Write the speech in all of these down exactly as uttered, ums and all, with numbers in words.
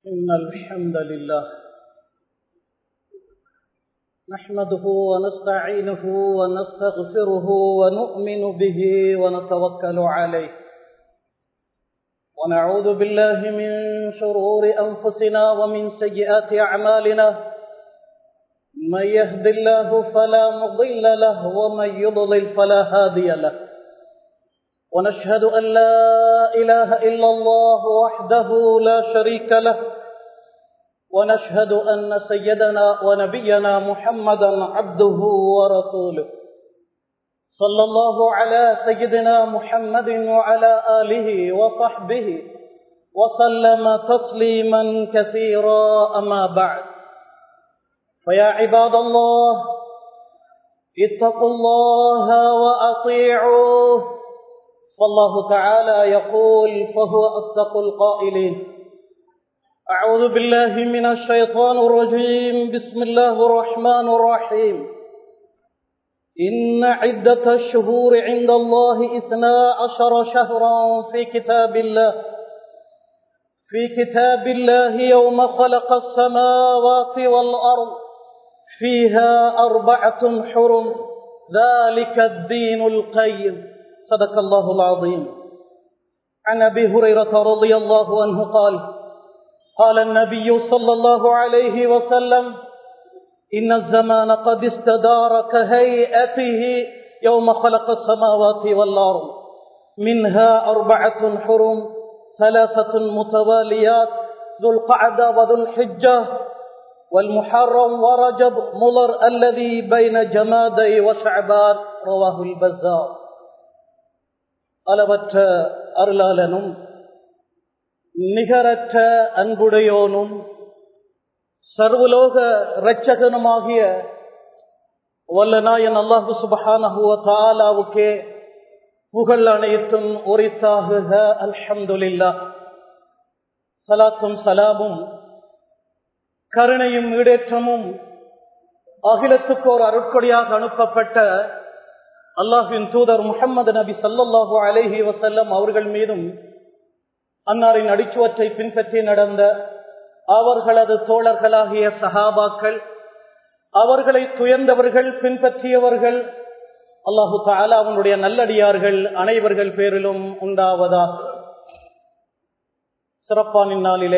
إن الحمد لله نحمده ونستعينه ونستغفره ونؤمن به ونتوكل عليه ونعوذ بالله من شرور أنفسنا ومن سيئات أعمالنا من يهد الله فلا مضل له ومن يضلل فلا هادي له ونشهد أن لا إله إلا الله وحده لا شريك له ونشهد أن سيدنا ونبينا محمدا عبده ورسوله صلى الله على سيدنا محمد وعلى آله وصحبه وسلم تسليما كثيرا أما بعد فيا عباد الله اتقوا الله وأطيعوه فالله تعالى يقول فهو أصدق القائلين أعوذ بالله من الشيطان الرجيم بسم الله الرحمن الرحيم إن عدة الشهور عند الله اثنا عشر شهرا في كتاب الله في كتاب الله يوم خلق السماوات والأرض فيها أربعة حرم ذلك الدين القيم صدق الله العظيم. عن أبي هريرة رضي الله عنه قال قال النبي صلى الله عليه وسلم إن الزمان قد استدار كهيئته يوم خلق السماوات والأرض منها أربعة حرم ثلاثة متواليات ذو القعدة وذو الحجة والمحرم ورجب مضر الذي بين جمادي وشعبان رواه البزار. அளவற்ற அருளாளனும் நிகரற்ற அன்புடையோனும் சர்வலோக இரட்சகனுமாகிய வல்லநாயன் அல்லாஹு சுப்ஹானஹு வ தஆலாவுக்கே புகழ் அனைத்தும் உரித்தாகுக. அல்ஹம்துலில்லாஹ். ஸலாத்தும் ஸலாமும் கருணையும் ஈடேற்றமும் அகிலத்துக்கு ஒரு அருட்கொடையாக அனுப்பப்பட்ட அல்லாஹ்வின் தூதர் முஹம்மது நபி ஸல்லல்லாஹு அலைஹி வஸல்லம் அவர்கள் மீதும் அன்னாரின் அடிச்சுவற்றை பின்பற்றி நடந்த அவர்களது தோழர்களாகிய சஹாபாக்கள், அவர்களை துயர்ந்தவர்கள், பின்பற்றியவர்கள், அல்லாஹு தஆலா அவனுடைய நல்லடியார்கள் அனைவர்கள் பேரிலும் உண்டாவதாக. சிறப்பான நாளிலே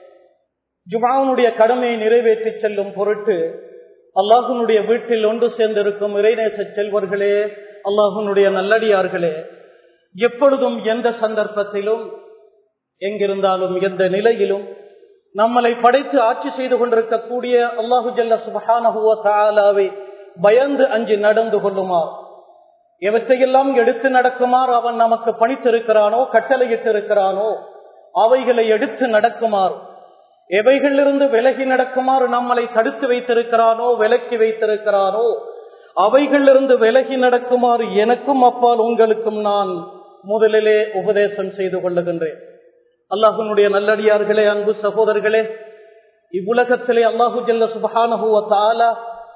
ஜும்ஆவுடைய கடமையை நிறைவேற்றி செல்லும் பொருட்டு அல்லாஹ்வுடைய வீட்டில் ஒன்று சேர்ந்திருக்கும் இறைநேச செல்வர்களே, அல்லாஹ்வுடைய நல்லடியார்களே, எப்பொழுதும் எந்த சந்தர்ப்பத்திலும் எங்கிருந்தாலும் எந்த நிலையிலும் நம்மளை படைத்து ஆட்சி செய்து கொண்டிருக்கக்கூடிய அல்லாஹு ஜல்ல சுப்ஹானஹு வ தஆலாவை பயந்து அஞ்சி நடந்து கொள்ளுமாறு, எவற்றையெல்லாம் எடுத்து நடக்குமாறு அவன் நமக்கு பணித்திருக்கிறானோ, கட்டளையிட்டு இருக்கிறானோ அவைகளை எடுத்து நடக்குமாறு, எவைகளிலிருந்து விலகி நடக்குமாறு நம்மளை தடுத்து வைத்திருக்கிறானோ, விலக்கி வைத்திருக்கிறானோ அவைகளிலிருந்து விலகி நடக்குமாறு எனக்கும் அப்பால் உங்களுக்கும் நான் முதலிலே உபதேசம் செய்து கொள்ளுகின்றேன். அல்லாஹ்வுடைய நல்லடியார்களே, அன்பு சகோதரர்களே, இவ்வுலகத்திலே அல்லாஹு ஜல்ல சுப்ஹானஹு வ தஆலா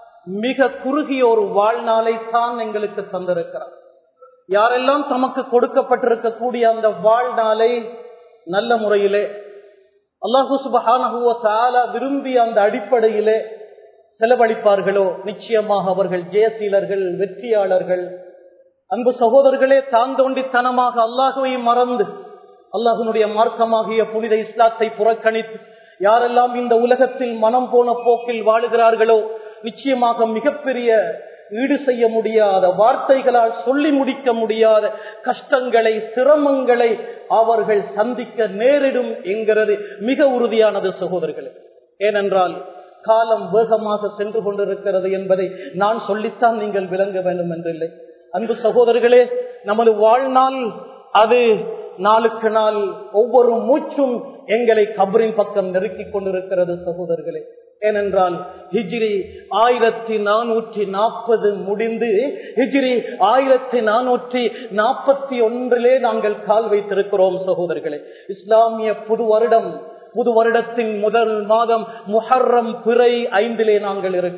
மிக குறுகிய ஒரு வாழ்நாளை தான் எங்களுக்கு தந்திருக்கிறார். யாரெல்லாம் தமக்கு கொடுக்கப்பட்டிருக்கக்கூடிய அந்த வாழ்நாளை நல்ல முறையிலே அல்லாஹு சுப்ஹானஹு வ தஆலா விரும்பிய அந்த அடிப்படையிலே செலவழிப்பார்களோ நிச்சயமாக அவர்கள் ஜெயசீலர்கள், வெற்றியாளர்கள். அன்பு சகோதரர்களே, தாந்தோண்டித்தனமாக அல்லாஹுவை மறந்து அல்லாஹ்வுடைய மார்க்கமாகிய புனித இஸ்லாத்தை புறக்கணித்து யாரெல்லாம் இந்த உலகத்தில் மனம் போன போக்கில் வாழுகிறார்களோ நிச்சயமாக மிகப்பெரிய ஈடு செய்ய முடியாத, வார்த்தைகளால் சொல்லி முடிக்க முடியாத கஷ்டங்களை, சிரமங்களை அவர்கள் சந்திக்க நேரிடும் என்கிறது மிக உறுதியானது சகோதரர்களே. ஏனென்றால் காலம் வேகமாக சென்று கொண்டிருக்கிறது என்பதை நான் சொல்லித்தான் நீங்கள் விளங்க வேண்டும் என்றில்லை. அன்பு சகோதரர்களே, நமது வாழ்நாள் அது நாளுக்கு நாள் ஒவ்வொரு மூச்சும் எங்களை கபரின் பக்கம் நெருக்கிக் கொண்டிருக்கிறது சகோதரர்களே. ஏனென்றால் ஹிஜ்ரி ஆயிரத்தி நானூற்றி நாற்பது முடிந்து ஹிஜ்ரி ஆயிரத்தி நானூற்றி நாற்பத்தி ஒன்றிலே நாங்கள் கால் வைத்திருக்கிறோம் சகோதரர்களே. இஸ்லாமிய புது வருடம், புது வருடத்தின் முதல் மாதம் முஹர்ரம் பிறை ஐந்திலே நாங்கள் இருக்கிறோம்.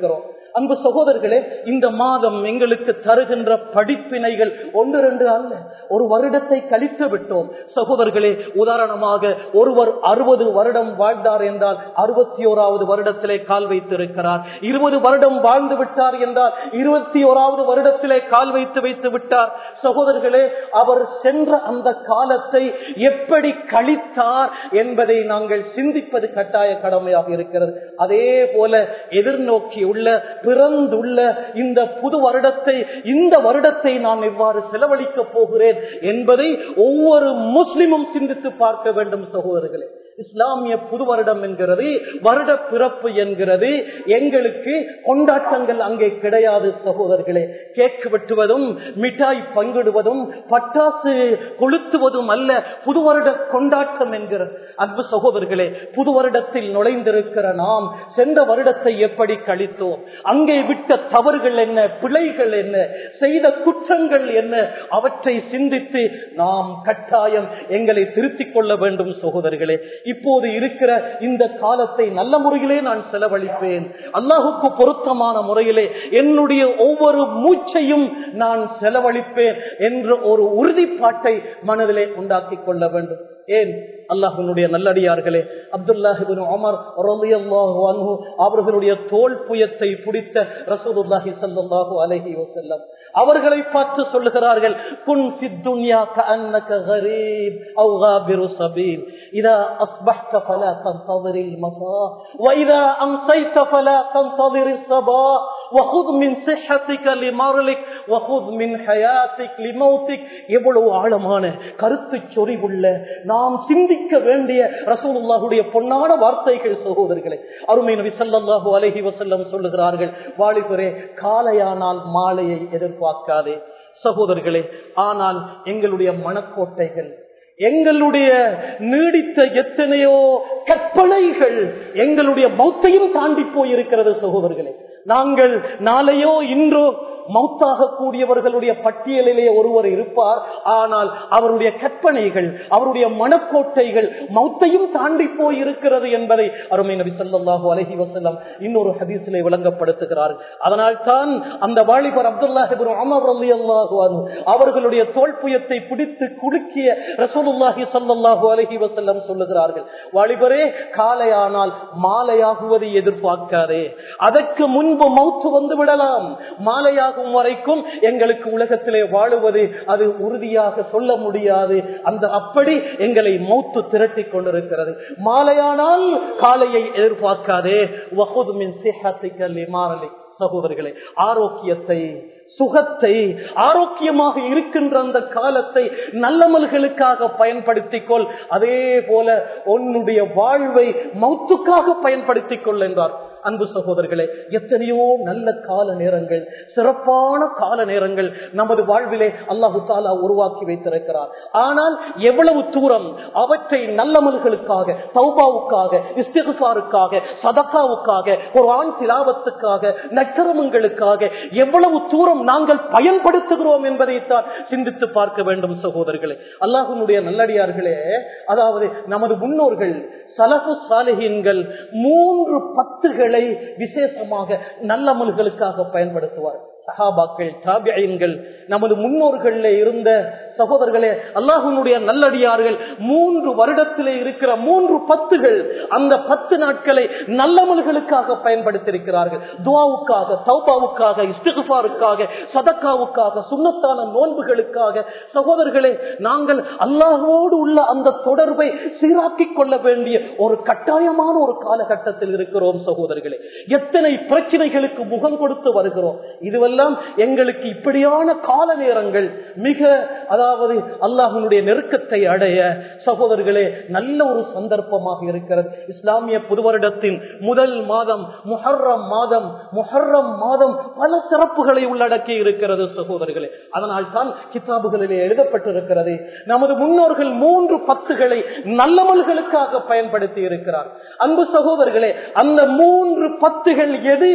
அன்பு சகோதரர்களே, இந்த மாதம் எங்களுக்கு தருகின்ற படிப்பினைகள் ஒன்று ரெண்டு அல்ல, ஒரு வருடத்தை கழித்து விட்டோம் சகோதரர்களே. உதாரணமாக ஒருவர் அறுபது வருடம் வாழ்ந்தார் என்றால் அறுபத்தி ஓராவது வருடத்திலே கால் வைத்திருக்கிறார். இருபது வருடம் வாழ்ந்து விட்டார் என்றால் இருபத்தி ஓராவது வருடத்திலே கால் வைத்து வைத்து விட்டார். சகோதரர்களே, அவர் சென்ற அந்த காலத்தை எப்படி கழித்தார் என்பதை நாங்கள் சிந்திப்பது கட்டாய கடமையாக இருக்கிறது. அதே போல எதிர்நோக்கி உள்ள பிறந்துள்ள இந்த புது வருடத்தை, இந்த வருடத்தை நான் எவ்வாறு செலவழிக்க போகிறேன் என்பதை ஒவ்வொரு முஸ்லிமும் சிந்தித்து பார்க்க வேண்டும் சகோதரர்களே. இஸ்லாமிய புது வருடம் என்கிறது, வருட பிறப்பு என்கிறது. எங்களுக்கு கொண்டாட்டங்கள் அங்கே கிடையாது சகோதரர்களே. கேக் வெட்டுவதும் மிட்டாய் பங்கிடுவதும் பட்டாசு கொளுத்துவதும் அல்ல புது வருட கொண்டாட்டம் என்கிறது. அன்பு சகோதரர்களே, புது வருடத்தில் நுழைந்திருக்கிற நாம் சென்ற வருடத்தை எப்படி கழித்தோம், அங்கே விட்ட தவறுகள் என்ன, பிழைகள் என்ன, செய்த குற்றங்கள் என்ன, அவற்றை சிந்தித்து நாம் கட்டாயம் எங்களை திருத்திக் கொள்ள வேண்டும் சகோதரர்களே. இப்போது இருக்கிற இந்த காலத்தை நல்ல முறையிலே நான் செலவழிப்பேன், அல்லாஹுக்கு பொருத்தமான முறையிலே என்னுடைய ஒவ்வொரு மூச்சையும் நான் செலவழிப்பேன் என்ற ஒரு உறுதிப்பாட்டை மனதிலே உண்டாக்கி கொள்ள வேண்டும். ஏன் அல்லாஹ்வுடைய நல்லடியார்களே, அப்துல்லாஹ் இப்னு உமர் ரலியல்லாஹு அன்ஹு அவர்களுடைய தோள் புயத்தை பிடித்த ரசூலுல்லாஹி ஸல்லல்லாஹு அலைஹி வஸல்லம் அவர்களை பார்த்து சொல்லுகிறார்கள், குன் ஃபித் துன்யா கஅன்னக கரீப் அவ் காபிரு சபீல், இதா அஸ்பஹ்த ஃபலா தன்தظிரில் மஸா வ இதா அம்ஸைத ஃபலா தன்தظிரிஸ் ஸபா وخذ من صحتك لمرضك وخذ من حياتك لموتك. எவ்வளவு ஆழமான கருத்து சொறிவுள்ள நாம் சிந்திக்க வேண்டிய ரசூலுல்லாஹுடைய பொன்னான வார்த்தைகள் சகோதரர்களே. அருமை நபி ஸல்லல்லாஹு அலைஹி வஸல்லம் சொல்லுகிறார்கள், வாலிபரே, காலையானால் மாலையை எதிர்பார்க்காதே. சகோதரர்களே, ஆனால் எங்களுடைய மனக்கோட்டைகள், எங்களுடைய நீடித்த எத்தனையோ கற்பனைகள் எங்களுடைய மௌத்தையும் தாண்டி போயிருக்கிறது சகோதரர்களே. நாங்கள் நாளையோ இன்றோ மௌத்தாக கூடியவர்களுடைய பட்டியலிலே ஒருவர் இருப்பார். ஆனால் அவருடைய கற்பனைகள், அவருடைய மனக்கோட்டைகள் மௌத்தையும் தாண்டி போய் இருக்கிறது என்பதை அருமை நபி ஸல்லல்லாஹு அலைஹி வஸல்லம் இன்னொரு ஹதீஸிலே விளங்கப்படுத்துகிறார். அதனால் தான் அந்த வாலிபர் அப்துல்லாஹ் இப்னு உமர் ரலியல்லாஹு அன்ஹு அவர்களுடைய தோள்புயத்தை பிடித்து குலுக்கிய ரசூலுல்லாஹி ஸல்லல்லாஹு அலைஹி வஸல்லம் சொல்லுகிறார்கள், வாலிபரே, காலையானால் மாலையாகுவதை எதிர்பார்க்காதே. அதற்கு முன்பு மௌத்து வந்து விடலாம். மாலையாக வரைக்கும் எங்களுக்கு உலகத்திலே வாழுவது அது உறுதியாக சொல்ல முடியாது. அந்த அப்படி எங்களை மௌத்து திரட்டி கொண்டிருக்கிறது. மாலையானால் காலையை எதிர்பார்க்காதே. வஹுத் மின் சிஹத்திக லிமாரலிக். சகோதரர்களே, ஆரோக்கியத்தை, சுகத்தை, ஆரோக்கியமாக இருக்கின்ற அந்த காலத்தை நல்லமல்களுக்காக பயன்படுத்திக் கொள். அதே போல உன்னுடைய வாழ்வை மௌத்துக்காக பயன்படுத்திக் கொள் என்றார். அன்பு சகோதரர்களே, எத்தனையோ நல்ல கால நேரங்கள், சிறப்பான கால நேரங்கள் நமது வாழ்விலே அல்லாஹு தஆலா உருவாக்கி வைத்திருக்கிறார். ஆனால் எவ்வளவு தூரம் அவற்றை நல்லமல்களுக்காக, தௌபாவுக்காக, இஸ்திக்ஃபாருக்காக, சதகாவுக்காக, குர்ஆன் திலாவத்துக்காக, நற்கர்மங்களுக்காக எவ்வளவு தூரம் நாங்கள் பயன்படுத்துகிறோம் என்பதைத்தான் சிந்தித்து பார்க்க வேண்டும் சகோதரர்களே. அல்லாஹ்வுடைய நல்லடியார்களே, அதாவது நமது முன்னோர்கள் சலஃபு சாலிஹீன்கள் மூன்று பத்துகளை விசேஷமாக நல்லமல்களுக்காக பயன்படுத்துவார். சஹாபாக்கள், தாபிஈன்கள், நமது முன்னோர்கள இருந்த சகோதரர்களே, அல்லாஹ்வுடைய நல்லடியார்கள் மூன்று வருடத்திலே இருக்கிற மூன்று பத்துகள், அந்த பத்து நாட்களை நல்லமல்களுக்காக பயன்படுத்தியிருக்கிறார்கள். துஆவுக்காக, தௌபாவுக்காக, இஸ்திக்ஃபாருக்காக, சதகாவுக்காக, சுன்னத்தான நோன்புகளுக்காக. சகோதரர்களே, நாங்கள் அல்லாஹ்வோடு உள்ள அந்த தொடர்பை சீராக்கிக் கொள்ள வேண்டிய ஒரு கட்டாயமான ஒரு காலகட்டத்தில் இருக்கிறோம் சகோதரர்களே. எத்தனை பிரச்சனைகளுக்கு முகம் கொடுத்து வருகிறோம். இதுவெல்லாம் எங்களுக்கு இப்படியான கால நேரங்கள் மிக, அதாவது அல்லாஹ்வுடைய நெருக்கத்தை அடைய சகோதரர்களே நல்ல ஒரு சந்தர்ப்பமாக இருக்கிறது. இஸ்லாமிய புது வருடத்தின் முதல் மாதம் முஹர்ரம் மாதம். முஹர்ரம் மாதம் பல சிறப்புகளை உள்ளடக்கி இருக்கிறது சகோதரர்களே. அதனால் தான் கிதாபுகளிலே எழுதப்பட்டிருக்கிறது, நமது முன்னோர்கள் மூன்று பத்துகளை நல்லமல்களுக்காக பயன்படுத்தி இருக்கிறார். அன்பு சகோதரர்களே, அந்த மூன்று பத்துகள் எது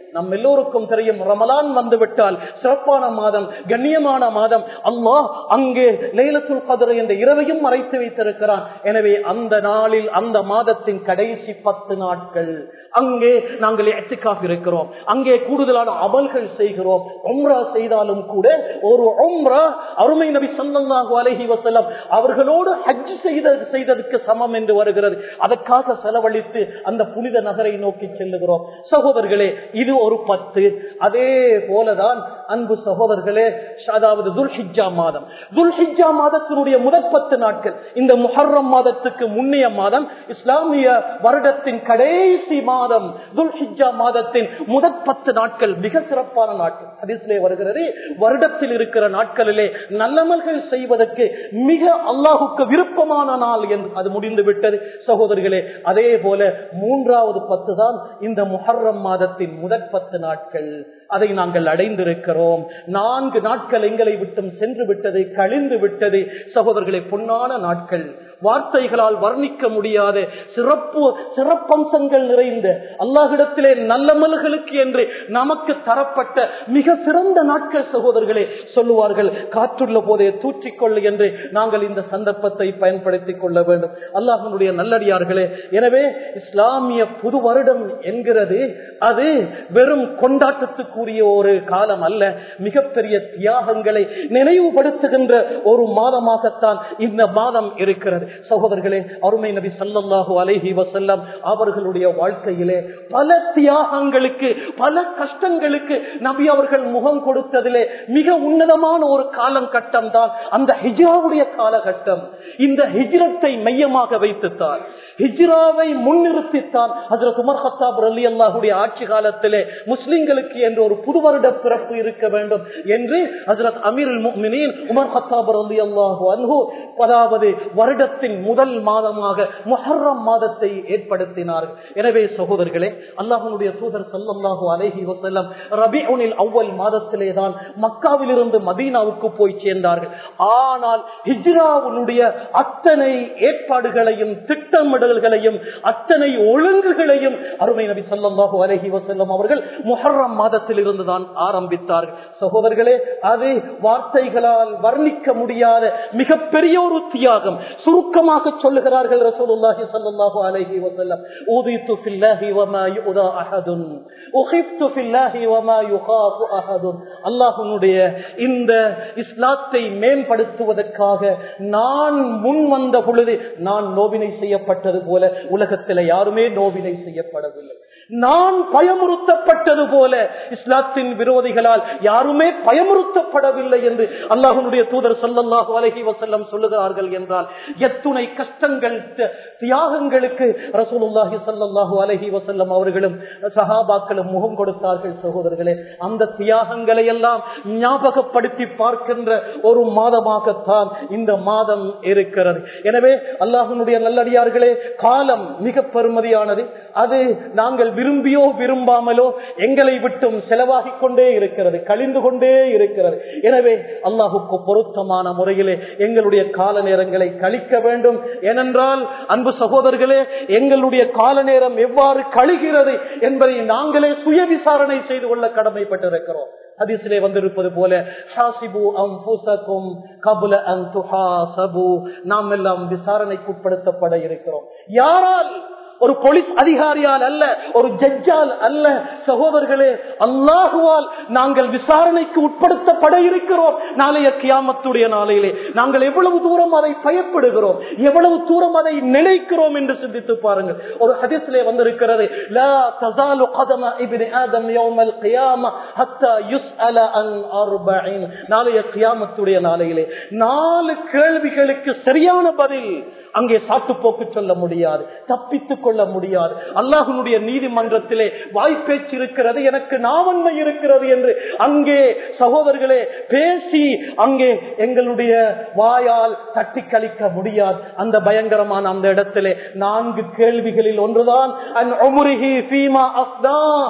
நம் எல்லோருக்கும் தெரியும், ரமலான் வந்துவிட்டால் சிறப்பான மாதம், கண்ணியமான மாதம். அல்லாஹ் அங்கே லைலத்துல் கத்ர் என்ற இரவையும் மறைத்து வைத்திருக்கிறான். எனவே அந்த நாளில், அந்த மாதத்தின் கடைசி பத்து நாட்கள் அங்கே நாங்கள் இஅ்திகாஃப் இருக்கிறோம். அங்கே கூடுதலான அமல்கள் செய்கிறோம். உம்ரா செய்தாலும் கூட ஒரு உம்ரா அருமை நபி ஸல்லல்லாஹு அலைஹி வஸல்லம் அவர்களோடு ஹஜ் செய்ததற்கு சமம் என்று வருகிறது. அதற்காக செலவழித்து அந்த புனித நகரை நோக்கி செல்லுகிறோம். சகோதரர்களே, இது ஒரு பத்து. அதே போலதான் அன்பு சகோதரர்களே, அதாவது துல்ஹிஜ்ஜா மாதம், துல்ஹிஜ்ஜா மாதத்தினுடைய முதற் பத்து நாட்கள், இந்த முஹர்ரம் மாதத்துக்கு முன்னைய மாதம், இஸ்லாமிய வருடத்தின் கடைசி மாதம், துல்ஹிஜ்ஜா மாதத்தின் முதற் பத்து நாட்கள் மிக சிறப்பான நாட்கள். ஹதீஸிலே வருகிறது, வருடத்தில் இருக்கிற நாட்களிலே நல்லமல்கள் செய்வதற்கு மிக அல்லாஹுக்கு விருப்பமான நாள் என்று அது முடிந்து விட்டது. சகோதரர்களே, அதே போல மூன்றாவது பத்து தான் இந்த முஹர்ரம் மாதத்தின் முதற் பத்து நாட்கள். அதை நாங்கள் அடைந்திருக்கிறோம். நான்கு நாட்கள் எங்களை விட்டும் சென்று விட்டது, கழிந்து விட்டது. சகோதரர்களே, பொன்னான நாட்கள், வார்த்தைகளால் வர்ணிக்க முடியாத சிறப்பு சிறப்பம்சங்கள் நிறைந்த அல்லாஹ்விடத்திலே நல்லமல்களுக்கு என்று நமக்கு தரப்பட்ட மிக சிறந்த நாட்கள். சகோதரர்களே, சொல்லுவார்கள், காற்றுள்ள போதே தூற்றிக்கொள்ளு என்று. நாங்கள் இந்த சந்தர்ப்பத்தை பயன்படுத்திக் கொள்ள வேண்டும். அல்லாஹ்வுடைய நல்லடியார்களே, எனவே இஸ்லாமிய புது வருடம் என்கிறது அது வெறும் கொண்டாட்டத்துக்குரிய ஒரு காலம் அல்ல, மிகப்பெரிய தியாகங்களை நினைவுபடுத்துகின்ற ஒரு மாதமாகத்தான் இந்த மாதம் இருக்கிறது. சகோதரர்களே, அருமை நபி ஸல்லல்லாஹு அலைஹி வஸல்லம் அவர்களுடைய வாழ்க்கையிலே பல தியாகங்களுக்கு, பல கஷ்டங்களுக்கு நபி அவர்கள் முகம் கொடுத்ததிலே மிக உன்னதமான ஒரு காலம் கட்டம் தான் அந்த ஹிஜ்ராவுடைய காலகட்டம். இந்த ஹிஜ்ரத்தை மையமாக வைத்துத்தான், ஹிஜ்ராவை முன்னிறுத்தித்தான் ஹஜ்ரத் உமர் கத்தாப் ரலியல்லாஹுடைய ஆட்சி காலத்திலே முஸ்லிம்களுக்கு என்று ஒரு புது வருட பிறப்பு இருக்க வேண்டும் என்று ஹஜ்ரத் அமீருல் முஃமினீன் உமர் கத்தாப் ரலியல்லாஹு அன்ஹு அதாவது வருடத்தின் முதல் மாதமாக முஹர்ரம் மாதத்தை ஏற்படுத்தினார்கள். எனவே சகோதரர்களே, அல்லாஹ்வுடைய தூதர் ஸல்லல்லாஹு அலைஹி வஸல்லம் ரபீஉல் அவ்வல் மாதத்திலே தான் மக்காவிலிருந்து மதீனாவுக்கு போய் சேர்ந்தார்கள். ஆனால் ஹிஜ்ராவுடைய அத்தனை ஏற்பாடுகளையும் திட்டமிடல்களையும் அத்தனை ஒழுங்குகளையும் அருமை நபி ஸல்லல்லாஹு அலைஹி வஸல்லம் அவர்கள் முஹர்ரம் மாதத்தில் இருந்து தான் ஆரம்பித்தார்கள். சகோதரர்களே, அது வார்த்தைகளால் வர்ணிக்க முடியாத மிகப்பெரிய ஒரு தியாகம். சுருக்கமாக சொல்லுகிறார்கள் ரசூலுல்லாஹி ஸல்லல்லாஹு அலைஹி வஸல்லம், ஊதிது ஃபில்லாஹி வமா யுதா அஹதுன் உஹிப்து ஃபில்லாஹி வமா யுகாஃபு அஹதுன். அல்லாஹ்வுடைய இந்த இஸ்லாத்தை மேம்படுத்துவதற்காக நான் முன் வந்த பொழுது நான் நோவினை செய்யப்பட்டது போல உலகத்தில் யாருமே நோவினை செய்யப்படவில்லை. நான் பயமுறுத்தப்பட்டது போல இஸ்லாத்தின் விரோதிகளால் யாருமே பயமுறுத்தப்படவில்லை என்று அல்லாஹ்வுடைய தூதர் ஸல்லல்லாஹு அலைஹி வஸல்லம் சொல்லுகிறார்கள் என்றால் எத்துணை கஷ்டங்கள், தியாகங்களுக்கு ரசூலுல்லாஹி ஸல்லல்லாஹு அலைஹி வஸல்லம் அவர்களும் சஹாபாக்களும் முகம் கொடுத்தார்கள். சகோதரர்களே, அந்த தியாகங்களை எல்லாம் ஞாபகப்படுத்தி பார்க்கின்ற ஒரு மாதமாகத்தான் இந்த மாதம் இருக்கிறது. எனவே அல்லாஹ்வுடைய நல்லடியார்களே, காலம் மிக பெருமதியானது. அது நாங்கள் விரும்பியோ விரும்பாமலோ எங்களை விட்டும் செலவாகிக் கொண்டே இருக்கிறது, கழிந்து கொண்டே இருக்கிறது. எனவே அல்லாஹுக்கு பொருத்தமான முறையிலே எங்களுடைய கால நேரங்களை கழிக்க வேண்டும். ஏனென்றால் அன்பு சகோதரர்களே, எங்களுடைய கால நேரம் எவ்வாறு கழிகிறது என்பதை நாங்களே சுய விசாரணை செய்து கொள்ள கடமைப்பட்டிருக்கிறோம். ஹதீஸிலே வந்திருப்பது போல, ஹாசிபு அன்ஃபுஸகும் கப்ல அன் துஹாஸபு, நாம் எல்லாம் விசாரணைக்கு உட்படுத்தப்பட இருக்கிறோம். யாரால்? ஒரு போலீஸ் அதிகாரியால் அல்ல, ஒரு ஜட்ஜால் அல்ல. சகோதரர்களே, அல்லாஹுவால் நாங்கள் விசாரணைக்கு உட்படுத்தப்பட இருக்கிறோம். நாளைய கியாமத்துடைய நாளையிலே நாங்கள் எவ்வளவு தூரம் அதை பயப்படுகிறோம், எவ்வளவு தூரம் அதை நினைக்கிறோம் என்று சிந்தித்து பாருங்கள். ஒரு ஹதீஸிலே வந்திருக்கிறது, லா தஸாலு கதம இப்னி ஆதம் யௌமல் கியாம ஹத்தா யுஸ்அல அன் அர்பஈன். நாளைய கியாமத்துடைய நாளையிலே நாலு கேள்விகளுக்கு சரியான பதில் அங்கே சாட்டு போக்கு சொல்ல முடியாது, தப்பித்துக் கொள்ள முடியாது. அல்லாஹ்வுடைய நீதிமன்றத்திலே வாய்ப்பேச்சு இருக்கிறது, எனக்கு நாவன்மை இருக்கிறது என்று அங்கே சகோதரர்களே பேசி அங்கே எங்களுடைய வாயால் தட்டி கழிக்க முடியாது. அந்த பயங்கரமான அந்த இடத்திலே நான்கு கேள்விகளில் ஒன்றுதான் அன் உம்ரிஹி ஃபீமா அஃப்னா,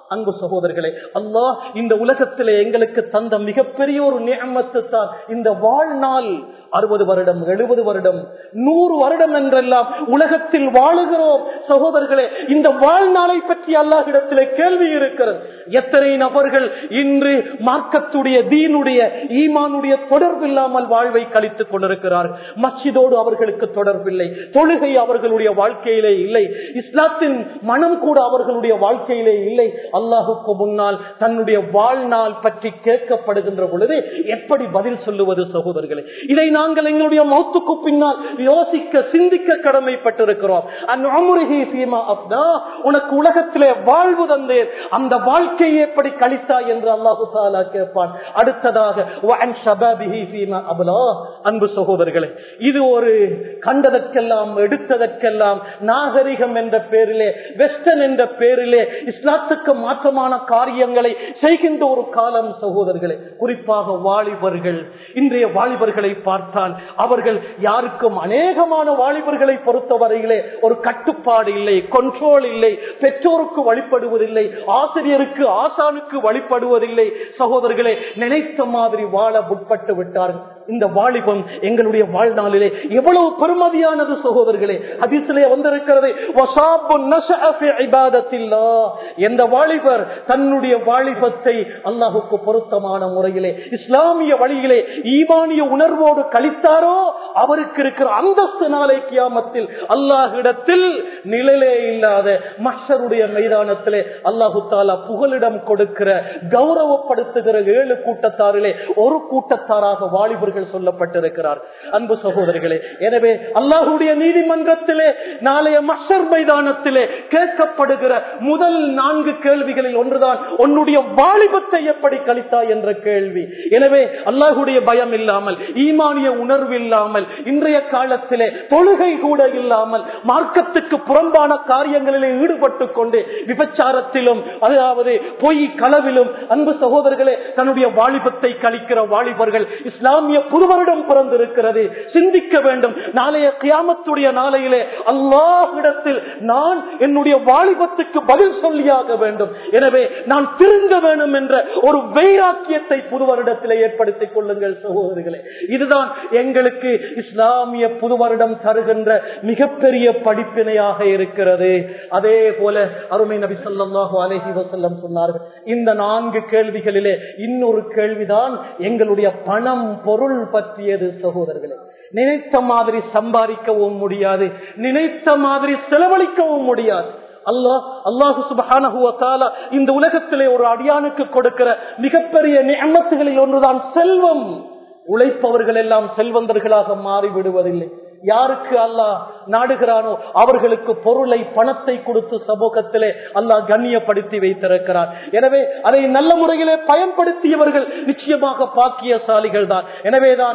அன்பு சகோதரர்களே, அல்லாஹ் இந்த உலகத்திலே எங்களுக்கு தந்த மிகப்பெரிய ஒரு நிஅமத்து தான் இந்த வாழ்நாள். அறுபது வருடம், எழுபது வருடம், நூறு வருடம் என்றெல்லாம் உலகத்தில் வாழுகிறோம் சகோதரர்களே. இந்த வாழ்நாளை பற்றி அல்லாஹ்விடத்திலே கேள்வி இருக்கிறது. எத்தனை நபர்கள் இன்று மார்க்கத்துடைய, தீனுடைய, ஈமானுடைய தொடர்பு இல்லாமல் வாழ்வை கழித்துக் கொண்டிருக்கிறார்கள். மஸ்ஜிதோடு அவர்களுக்கு தொடர்பில்லை, தொழுகை அவர்களுடைய வாழ்க்கையிலே இல்லை, இஸ்லாத்தின் மனம் கூட அவர்களுடைய வாழ்க்கையிலே இல்லை. அல்லாஹுக்கு முன்னால் தன்னுடைய வாழ்நாள் பற்றி கேட்கப்படுகின்ற பொழுது எப்படி பதில் சொல்லுவது சகோதரர்களே? இதை நாங்கள் எங்களுடைய மௌத்துக்கு பின்னால் யோசிக்க, சிந்திக்க கடமைப்பட்டிருக்கிறோம். உனக்கு உலகத்திலே வாழ்வு தந்தேன், அந்த வாழ்க்கையை எப்படி கழித்தாய் என்று அல்லாஹு தஆலா கேட்பான். அடுத்ததாக அன்பு சகோதரர்களே, இது ஒரு கண்டதற்கெல்லாம் எடுத்ததற்கெல்லாம் நாகரிகம் என்ற பேரிலே, வெஸ்டர்ன் என்ற பேரிலே இஸ்லாத்துக்கு மாற்றமான காரியங்களை செய்கின்ற ஒரு காலம் சகோதரர்களே. குறிப்பாக வாலிபர்கள், இன்றைய வாலிபர்களை பார்த்தால் அவர்கள் யாருக்கும், அநேகமான வாலிபர்களை பொறுத்தவரையிலே ஒரு கட்டுப்பாடு இல்லை, கண்ட்ரோல் இல்லை, பெற்றோருக்கு வழிபடுவதில்லை, ஆசிரியருக்கு, ஆசானுக்கு வழிபடுவதில்லை சகோதரர்களே. நினைத்த மாதிரி வாழ முற்பட்டு விட்டார்கள். இந்த வாலிபம் எங்களுடைய வாழ்நாளிலே எவ்வளவு பெருமதியானது சகோதரர்களே. ஹதீஸிலே வந்திருக்கிறது, எந்த வாலிபர் தன்னுடைய வாலிபத்தை அல்லாஹுக்கு பொருத்தமான முறையிலே இஸ்லாமிய வழியிலே ஈமானிய உணர்வோடு கழித்தாரோ அவருக்கு இருக்கிற அந்தஸ்து நாளை கியாமத்தில் அல்லாஹ்விடத்தில் நிழலே இல்லாத மஹ்ஷருடைய மைதானத்திலே அல்லாஹு தஆலா புகலிடம் கொடுக்கிற, கௌரவப்படுத்துகிற ஏழு கூட்டத்தாரிலே ஒரு கூட்டத்தாராக வாலிபர்கள் சொல்லப்பட்டிருக்கிறார். அன்பு சகோதரர்களே, எனவே அல்லாஹ்வுடைய நீதிமன்றத்திலே நாளைய மஹ்ஷர் மைதானத்திலே கேட்கப்படுகிற முதல் நான்கு கேள்விகளில் ஒன்றுதான் உன்னுடைய வாலிபத்தை எப்படி கழித்தாய் என்ற கேள்வி. எனவே அல்லாஹ்வுடைய பயம் இல்லாமல், ஈமானிய உணர்வு இல்லாமல், இன்றைய காலத்திலே தொழுகை கூட இல்லாமல் மார்க்கத்துக்கு புறம்பான காரியங்களிலே ஈடுபட்டுக் கொண்டு விபச்சாரத்திலும், அதாவது பொய் களவிலும் அன்பு சகோதரர்களே தன்னுடைய வாலிபத்தை கழிக்கிற வாலிபர்கள், இஸ்லாமிய புது வருடம் பிறந்திருக்கிறது, சிந்திக்க வேண்டும். நாளைய கியாமத்துடைய நாளையிலே அல்லாஹ்விடத்தில் நான் என்னுடைய வாலிபத்துக்கு பதில் சொல்லியாக வேண்டும். எனவே நான் திருந்த வேண்டும் என்ற ஒரு வைராக்கியத்தை புது வருடத்திலே ஏற்படுத்திக் கொள்ளுங்கள் சகோதரர்களே. இதுதான் எங்களுக்கு இஸ்லாமிய புது வருடம் தருகின்ற மிகப்பெரிய படிப்பினையாக இருக்கிறது. அதே போல அருமை நபி ஸல்லல்லாஹு அலைஹி வஸல்லம் சொன்னார்கள், இந்த நான்கு கேள்விகளிலே இன்னொரு கேள்விதான் எங்களுடைய பணம், பொருள் பற்றியது சகோதரர்களே. நினைத்த மாதிரி சம்பாதிக்கவும் முடியாது, நினைத்த மாதிரி செலவழிக்கவும் முடியாது. அல்லாஹ் அல்லாஹு சுப்ஹானஹு வ தஆலா இந்த உலகத்திலே ஒரு அடியானுக்கு கொடுக்கிற மிகப்பெரிய நிஅமத்துகளில் ஒன்றுதான் செல்வம். உழைப்பவர்கள் எல்லாம் செல்வந்தர்களாக மாறிவிடுவதில்லை. யாருக்கு அல்லாஹ் நாடுகிறானோ அவர்களுக்கு பொருளை, பணத்தை கொடுத்து சமூகத்திலே அல்லாஹ் கண்ணியப்படுத்தி வைத்திருக்கிறார். எனவே அதை நல்ல முறையிலே பயன்படுத்தியவர்கள் நிச்சயமாக பாக்கியசாலிகள் தான். எனவேதான்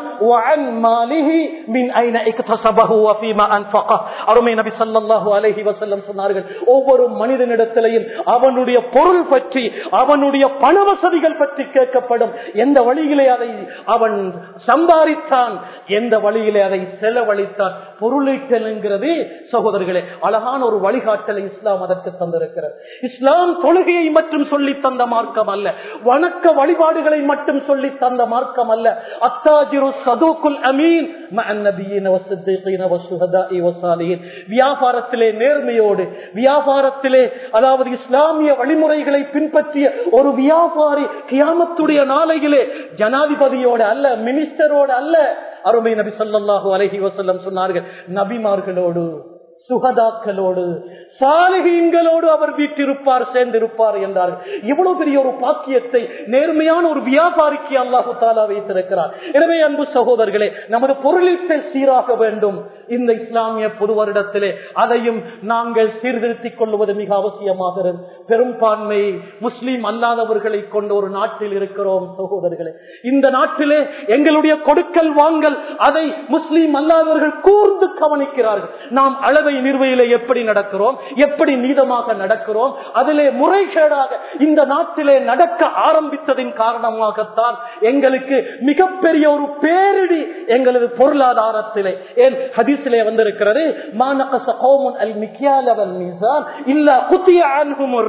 அருமை நபி ஸல்லல்லாஹு அலைஹி வஸல்லம் சொன்னார்கள், ஒவ்வொரு மனிதனிடத்திலேயும் அவனுடைய பொருள் பற்றி, அவனுடைய பண வசதிகள் பற்றி கேட்கப்படும். எந்த வழியிலே அதை அவன் சம்பாதித்தான், எந்த வழியிலே அதை செலவழித்தான். பொருளீட்டல் என்கிறது சகோதரர்களே அழகான ஒரு வழிகாட்டலை இஸ்லாம் அதற்கு தந்திருக்கிறது. இஸ்லாம் தொழுகையை மட்டும் சொல்லி தந்த மார்க்கம் அல்ல, வணக்க வழிபாடுகளை மட்டும் சொல்லி தந்த மார்க்கம் அல்ல. அத்தாஜிரு சதூக்குல் அமீன் மஅன் நபியீன வஸ்ஸித்தீகீன வஸ்ஸுஹதாஇ வஸ்ஸாலிஹீன். வியாபாரத்திலே நேர்மையோடு, வியாபாரத்திலே அதாவது இஸ்லாமிய வழிமுறைகளை பின்பற்றிய ஒரு வியாபாரி கியாமத்துடைய நாளையிலே ஜனாதிபதியோடு அல்ல, மினிஸ்டரோடு அல்ல, அருமை நபி ஸல்லல்லாஹு அலைஹி வஸல்லம் சொன்னார்கள், நபிமார்களோடு, சுஹதாக்களோடு, சாலிஹீன்களோடு அவர் வீட்டிருப்பார், சேர்ந்திருப்பார் என்றார்கள். இவ்வளவு பெரிய ஒரு பாக்கியத்தை நேர்மையான ஒரு வியாபாரிக்கு அல்லாஹு தஆலா வைத்திருக்கிறார். எனவே அன்பு சகோதரர்களே, நமது பொருளீட்டல் சீராக வேண்டும். இந்த இஸ்லாமிய புது வருடத்திலே அதையும் நாங்கள் சீர்திருத்திக் கொள்வது மிக அவசியமாகிறது. பெரும்பான்மை முஸ்லீம் அல்லாதவர்களை கொண்ட ஒரு நாட்டில் இருக்கிறோம் சகோதரர்களே. இந்த நாட்டிலே எங்களுடைய கொடுக்கல் வாங்கல் அதை முஸ்லீம் அல்லாதவர்கள் கூர்ந்து கவனிக்கிறார்கள். நாம் அளவை நிர்வையிலே எப்படி நடக்கிறோம், எப்படி நீதமாக நடக்கிறோம், அதிலே முறைகேடாக இந்த நாட்டிலே நடக்க ஆரம்பித்ததின் காரணமாகத்தான் எங்களுக்கு மிகப்பெரிய ஒரு பேரிடி எங்களது பொருளாதாரத்திலே. ஏன் ஹதீஸிலே வந்திருக்கிறது,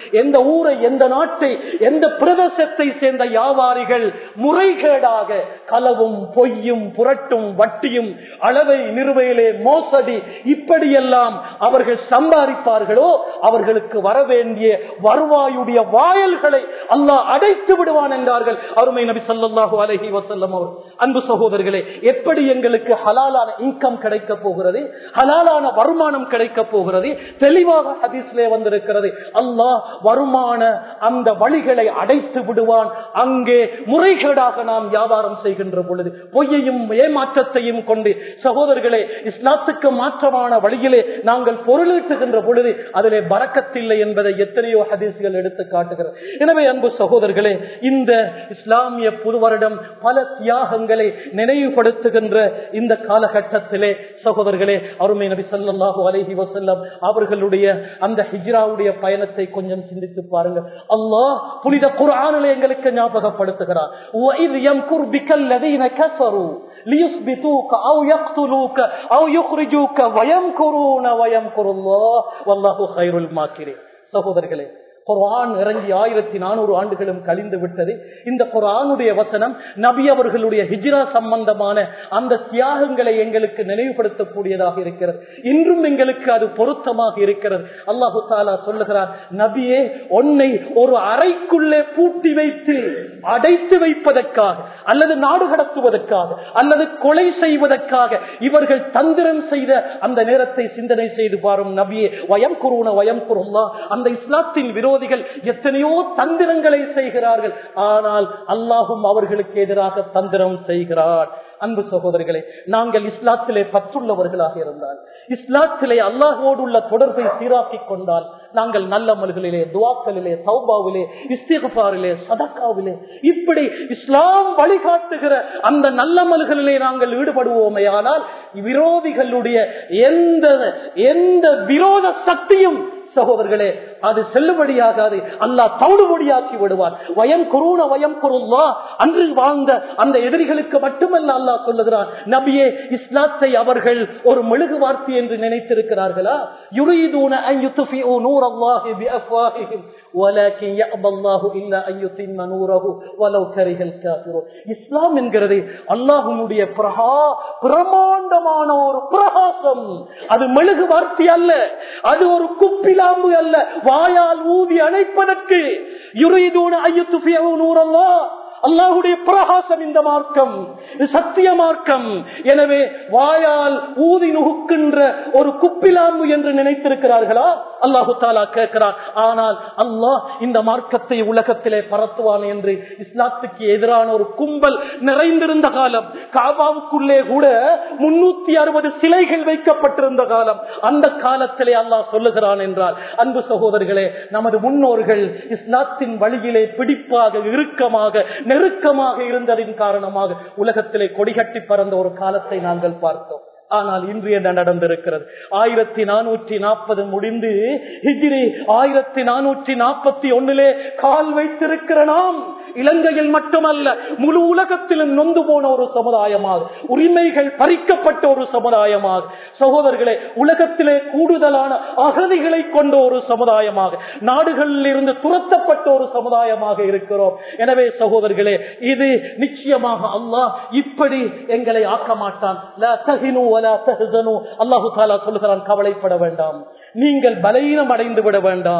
எந்த ஊரை, எந்த நாட்டை, எந்த பிரதேசத்தை சேர்ந்த வியாபாரிகள் முறைகேடாக களவும் பொய்யும் புரட்டும் வட்டியும் அளவை நிறுவையிலே மோசடி இப்படியெல்லாம் அவர்கள் சம்பாதிப்பார்களோ அவர்களுக்கு வரவேண்டிய வருவாயுடைய வாயல்களை அல்லாஹ் அடைத்து விடுவான் என்றார்கள் அருமை நபி ஸல்லல்லாஹு அலைஹி வஸல்லம் அவர். அன்பு சகோதரர்களே, எப்படி எங்களுக்கு ஹலாலான இன்கம் கிடைக்க போகிறது, ஹலாலான வருமானம் கிடைக்க போகிறது? தெளிவாக ஹதீஸ்லே வந்திருக்கிறது. அல்லாஹ் வருமான அந்த வழிகளை அடைத்து விடுவான். அங்கே முறைகேடாக நாம் வியாபாரம் செய்கின்ற பொழுது, பொய்யையும் ஏமாற்றத்தையும் கொண்டு சகோதரர்களே இஸ்லாத்துக்கு மாற்றமான வழியிலே நாங்கள் பொருளீட்டுகின்ற பொழுது அதிலே பரக்கத்தில்லை என்பதை எத்தனையோ ஹதீஸ்கள் எடுத்து காட்டுகிறது. எனவே அன்பு சகோதரர்களே, இந்த இஸ்லாமிய புது வருடம் பல தியாகங்களை நினைவுபடுத்துகின்ற இந்த காலகட்டத்திலே சகோதரர்களே, அருமை நபி ஸல்லல்லாஹு அலைஹி வஸல்லம் அவர்களுடைய அந்த ஹிஜ்ராவுடைய பயணத்தை கொஞ்சம் சிந்தித்து பாருங்கள். அல்லாஹ் புனித குர்ஆனிலே எங்களுக்கு ஞாபகப்படுத்துகிறார். وَإِذْ يَمْكُرُ بِكَ الَّذِينَ كَفَرُوا لِيُثْبِتُوكَ أَوْ يَقْتُلُوكَ أَوْ يُخْرِجُوكَ وَيَمْكُرُونَ وَيَمْكُرُ اللَّهُ وَاللَّهُ خَيْرُ الْمَاكِرِينَ. சகோதரர்களே, குர்ஆன் இறங்கி ஆயிரத்தி நானூறு ஆண்டுகளும் கழிந்து விட்டது. இந்த குர்ஆனுடைய வசனம் நபி அவர்களுடைய ஹிஜ்ரா சம்பந்தமான அந்த தியாகங்களை எங்களுக்கு நினைவுபடுத்தக்கூடியதாக இருக்கிறது. இன்றும் எங்களுக்கு அது பொருத்தமாக இருக்கிறது. அல்லாஹு தஆலா சொல்லுகிறார், நபியே, உன்னை ஒரு அறைக்குள்ளே பூட்டி வைத்து அடைத்து வைப்பதற்காக அல்லது நாடு கடத்துவதற்காக அல்லது கொலை செய்வதற்காக இவர்கள் தந்திரம் செய்த அந்த நேரத்தை சிந்தனை செய்து பாரும் நபியே. வயம் குருன வயம் குருல்லா, அந்த இஸ்லாத்தின் விரோத எத்தனையோ தந்திரங்களை செய்கிறார்கள். ஆனால் அல்லாஹும் அவர்களுக்கு எதிராக தந்திரம் செய்கிறார். அன்பு சகோதரர்களே, நாங்கள் இஸ்லாத்திலே பற்றுள்ளவர்களாக இருந்தால், இஸ்லாத்திலே அல்லாஹோடு உள்ள தொடர்பை சீராக்கிக் கொண்டால், நாங்கள் நல்ல அமல்களிலே, துஆக்களிலே, தௌபாவிலே, இஸ்திக்ஃபாரிலே, சதகாவிலே, இப்படி இஸ்லாம் வழிகாட்டுகிற அந்த நல்ல அமல்களிலே நாங்கள் ஈடுபடுவோமே, ஆனால் விரோதிகளுடைய எந்த எந்த விரோத சக்தியும் சகோதரர்களே அது செல்லுபடியாகாது. அல்லாஹ் தவிடுபடியாக்கி விடுவார். வயம் குருன வயம் குருல்லா, அன்று வாழ்ந்த அந்த எதிரிகளுக்கு மட்டுமல்ல அல்லாஹ் சொல்லுகிறார், நபியே, இஸ்லாத்தை அவர்கள் ஒரு மெழுகு வார்த்தை என்று நினைத்திருக்கிறார்களா? யுரீதுன அன் யுத்ஃபிஉ நூரல்லாஹி பிஅஃவாஹிஹிம் வலக்கின் யஅபல்லாஹு இல்லா அன் யுத்திம்ம நூரஹு வலவ் கரிஹல் காஃபிரூன். இஸ்லாம் என்கிறது அல்லாஹ்வுடைய பிரஹா பிரமாண்டமான ஒரு பிரகாசம். அது மெழுகு வார்த்தை அல்ல, அது ஒரு குப்பிலாம்பு அல்ல, வாயால் ஊதி அணைப்பதற்கு. யுரீதுன அன் யுத்ஃபிஉ நூரல்லாஹ், அல்லாஹ்வுடைய பிரகாசம் இந்த மார்க்கம், சத்திய மார்க்கம். எனவே வாயால் ஊதி நுகுக்கின்ற ஒரு குப்பிலாம்பு என்று நினைத்திருக்கிறார்களா? அல்லாஹு தஆலா கேட்கிறார். ஆனால் அல்லாஹ் இந்த மார்க்கத்தை உலகத்திலே பரத்துவான் என்று இஸ்லாத்துக்கு எதிரான ஒரு கும்பல் நிறைந்திருந்த காலம், காபாவுக்குள்ளே கூட முன்னூத்தி அறுபது சிலைகள் வைக்கப்பட்டிருந்த காலம், அந்த காலத்திலே அல்லாஹ் சொல்லுகிறான் என்றால், அன்பு சகோதரர்களே, நமது முன்னோர்கள் இஸ்லாத்தின் வழியிலே பிடிப்பாக இறுக்கமாக நெருக்கமாக இருந்ததின் காரணமாக உலகத்திலே கொடிகட்டி பறந்த ஒரு காலத்தை நாங்கள் பார்த்தோம். ஆனால் இன்று என்ன நடந்திருக்கிறது? ஆயிரத்தி நானூற்றி நாற்பது முடிந்து ஹிஜ்ரி ஆயிரத்தி நானூற்றி நாற்பத்தி ஒன்னிலே கால் வைத்திருக்கிற நாம் இலங்கையில் மட்டுமல்ல, முழு உலகத்திலும் நொந்து போன ஒரு சமுதாயமாக, உரிமைகள் பறிக்கப்பட்ட ஒரு சமுதாயமாக, சகோதரர்களே, உலகத்திலே கூடுதலான அகதிகளை கொண்ட ஒரு சமுதாயமாக, நாடுகளில் இருந்து துரத்தப்பட்ட ஒரு சமுதாயமாக இருக்கிறோம். எனவே சகோதரர்களே, இது நிச்சயமாக அல்லாஹ் இப்படி எங்களை ஆக்க மாட்டான். லா தஹினு வலா தஹ்சனு, அல்லாஹு தஆலா சொல்கிறான், கவலைப்பட வேண்டாம், நீங்கள் பலவீனம் அடைந்து விட வேண்டாம்.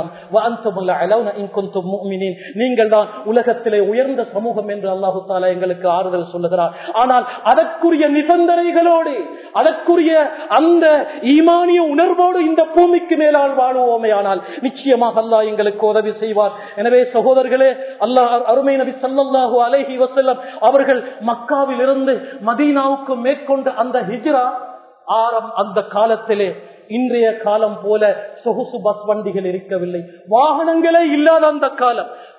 நீங்கள் தான் உலகத்திலே உயர்ந்த சமூகம் என்று அல்லாஹு தஆலா எங்களுக்கு ஆறுதல் சொல்லுகிறார். ஆனால் அதற்குரிய நிபந்தனைகளோடு, அதற்குரிய அந்த ஈமானிய உணர்வோடு இந்த பூமிக்கு மேலால் வாழுவோமே, ஆனால் நிச்சயமாக அல்லாஹ் எங்களுக்கு உதவி செய்வார். எனவே சகோதரர்களே, அல்லாஹ் அருமை நபி ஸல்லல்லாஹு அலைஹி வஸல்லம் அவர்கள் மக்காவில் இருந்து மதீனாவுக்கு மேற்கொண்ட அந்த ஹிஜ்ரா ஆரம், அந்த காலத்திலே இன்றைய காலம் போல சொகுசு பஸ் வண்டிகள் இருக்கவில்லை, வாகனங்களே இல்லாத அந்த காலம்.